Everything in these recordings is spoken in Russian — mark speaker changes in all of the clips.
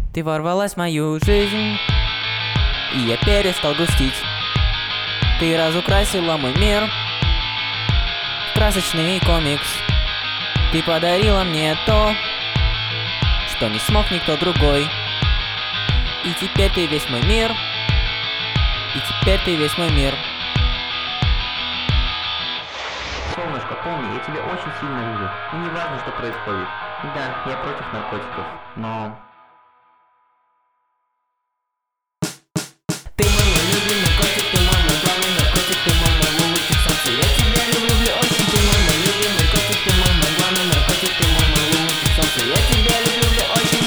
Speaker 1: Ты ворвалась в мою жизнь, и я перестал грустить. Ты разукрасила мой мир в красочный комикс. Ты подарила мне то, что не смог никто другой. И теперь ты весь мой мир. И теперь ты весь мой мир.
Speaker 2: Солнышко, помни, я тебя очень сильно люблю. И не важно, что происходит. Да, я против наркотиков, но...
Speaker 1: Ты мой любимый котик, ты мой главный наркотик, ты мой лучик солнца. Я тебя люблю очень, ты мой любимый котик, ты мой главный наркотик, ты мой лучик солнца. Я тебя люблю очень.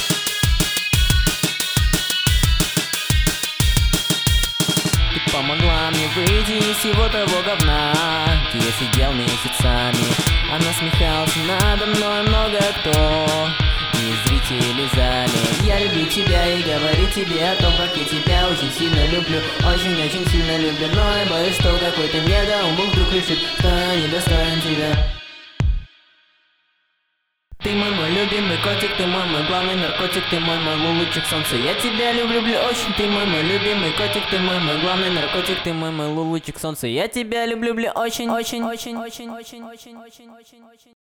Speaker 1: Ты помогла мне выйти из всего того говна, где я сидел месяцами. А насмехался надо мной много кто, и зрители в зале. Я люблю тебя и говорю тебе о том, как я тебя очень сильно люблю. Очень-очень сильно люблю, но я боюсь, что какой-то недоумок вдруг решит, что я недостоин тебя. Ты мой любимый котик, ты мой главный наркотик, ты мой лучик солнца. Я тебя люблю очень, ты мой любимый котик, ты мой главный наркотик, ты мой лучик солнца. Я тебя люблю очень, очень, очень, очень, очень, очень, очень, очень, очень.